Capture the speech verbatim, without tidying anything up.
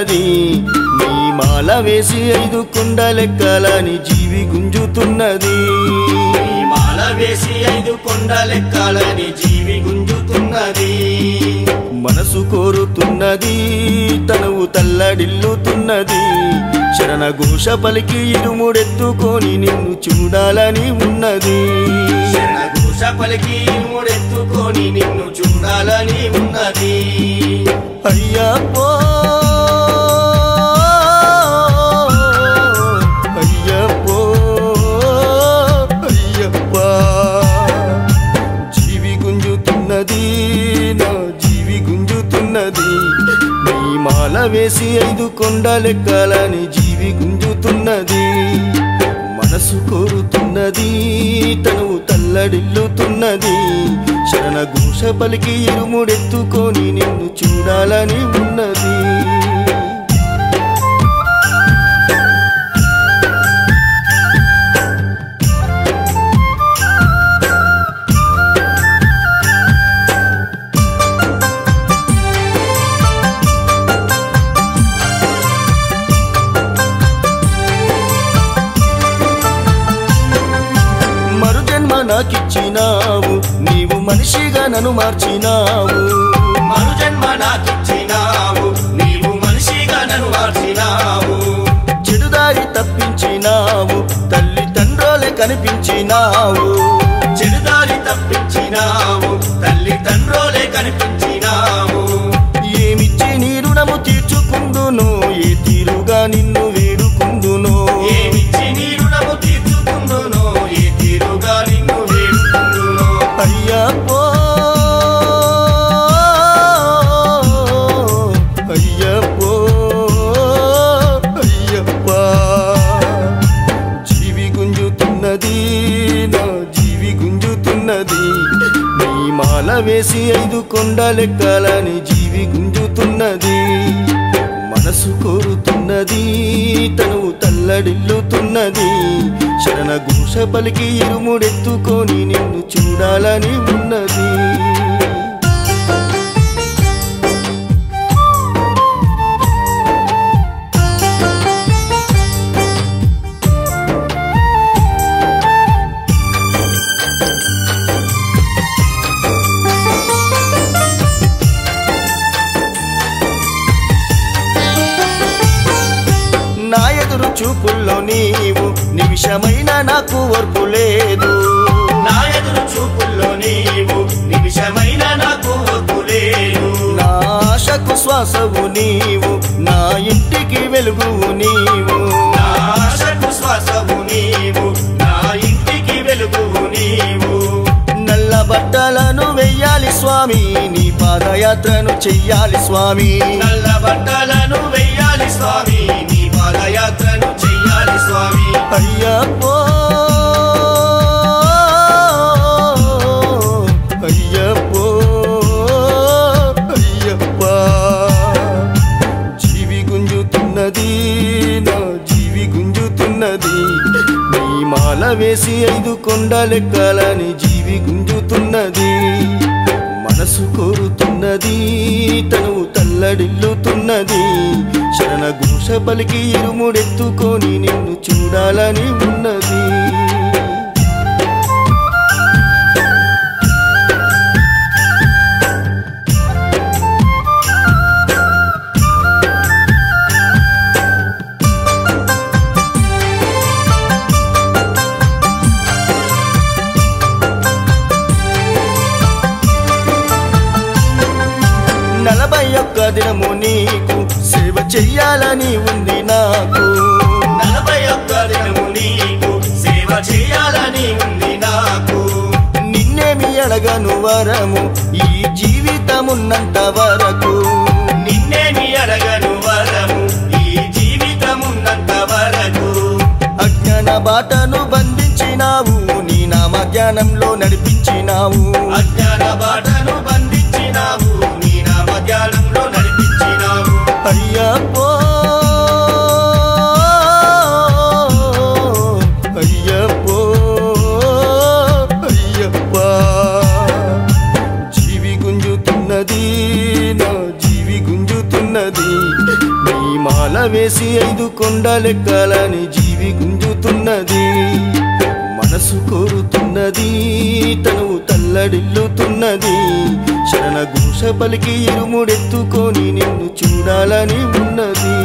గుంజుతున్నది నీ మాల వేసి ఐదు కొండలెక్కాలని జీవి గుంజుతున్నది నీ మాల వేసి ఐదు కొండలెక్కాలని జీవి గుంజుతున్నది మనసు కోరుతున్నది తనువు తల్లడిల్లుతున్నది శరణ ఘోష పలికి ఇరుముడెత్తుకొని నిన్ను చూడాలని ఉన్నది శరణ ఘోష పలికి ఇరుముడెత్తుకొని నిన్ను చూడాలని ఉన్నది అయ్యప్పో అయ్యప్పో అయ్యప్ప జీవి గుంజుతున్నది నా జీవి గుంజుతున్నది నీ మాల వేసి ఐదు కొండలెక్కాలని జీవి గుంజుతున్నది మనసు కోరుతున్నది తనువు తల్లడిల్లుతున్నది శరణ ఘోష పలికి ఇరుముడెత్తుకొని నిన్ను చూడాలని ఉన్నది నాకిచ్చినావు నీవు మనిషిగా నన్ను మార్చినావు మరు జన్మ నాకిచ్చినావు నీవు మనిషిగా నన్ను మార్చినావు చెడుదారి తప్పించినావు తల్లి తండ్రులే కనిపించినావు చెడుదారి తప్పించినావు తల్లి తండ్రులే కనిపించినావు ఏమిచ్చి నీ రుణము తీర్చుకుందును ఏ తీరుగా నిన్ను వేడుకుందును ఏమిచ్చి నీ రుణము తీర్చుకుందును ఏ తీరుగా నిన్ను వేడుకుందును అయ్యప్పో అయ్యప్పో అయ్యప్ప జీవి గుంజుతున్నది నా జీవి గుంజుతున్నది నీ మాల వేసి ఐదు కొండలెక్కాలని జీవి గుంజుతున్నది మనసు కోరుతున్నది తనువు తల్లడిల్లుతున్నది శరణ ఘోష పలికి ఇరుముడెత్తుకొని నిన్ను చూడాలని ఉన్నది నా ఎదురు చూపుల్లో నీవు నిమిషమైన నాకు ఓర్పు లేదు నా ఎదురు చూపుల్లో నీవు నిమిషమైన నాకు ఓర్పు లేదు నా ఆశకు శ్వాసవు నీవు నా ఇంటికి వెలుగువు నీవు నా ఆశకు శ్వాసవు నీవు నా ఇంటికి వెలుగువు నీవు నల్ల బట్టలను వెయ్యాలి స్వామి నీ పాదయాత్రను చెయ్యాలి స్వామి నల్ల బట్టలను వెయ్యాలి స్వామి నీ పాదయాత్రను చెయ్యాలి స్వామి అయ్యప్పో అయ్యప్పో అయ్యప్ప జీవి గుంజుతున్నది నా జీవి గుంజుతున్నది నీ మాల వేసి ఐదు కొండలెక్కాలని జీవి గుంజుతున్నది మనసు కోరుతున్నది తనువు తల్లడిల్లుతున్నది శరణ ఘోష పలికి ఇరుముడెత్తుకొని నిన్ను చూడాలని ఉన్నది నలభై ఒక్క దినము నీకు సేవ చెయ్యాలని ఉంది నాకు నలభై ఒక్క దినము నీకు సేవ చేయాలని ఉంది నాకు నిన్నేమి అడగను వరము ఈ జీవితమున్నంత వరకు నిన్నేమి అడగను వరము ఈ జీవితమున్నంత వరకు అజ్ఞాన బాటను బంధించినావు నీ నామ జ్ఞానంలో నడిపించినావు అజ్ఞాన బాటను బంధించినావు నీ నామ జ్ఞానంలో నడిపించినావు అయ్యప్పో అయ్యప్పో అయ్యప్ప జీవి గుంజుతున్నది నా జీవి గుంజుతున్నది నీ వేసి ఐదు కొండలెక్కాలని జీవి గుంజుతున్నది. మనసు కోరుతున్నది, తనువు తల్లడిల్లుతున్నది. శరణ ఘోష పలికి ఇరుముడెత్తుకొని నిన్ను చూడాలని ఉన్నది.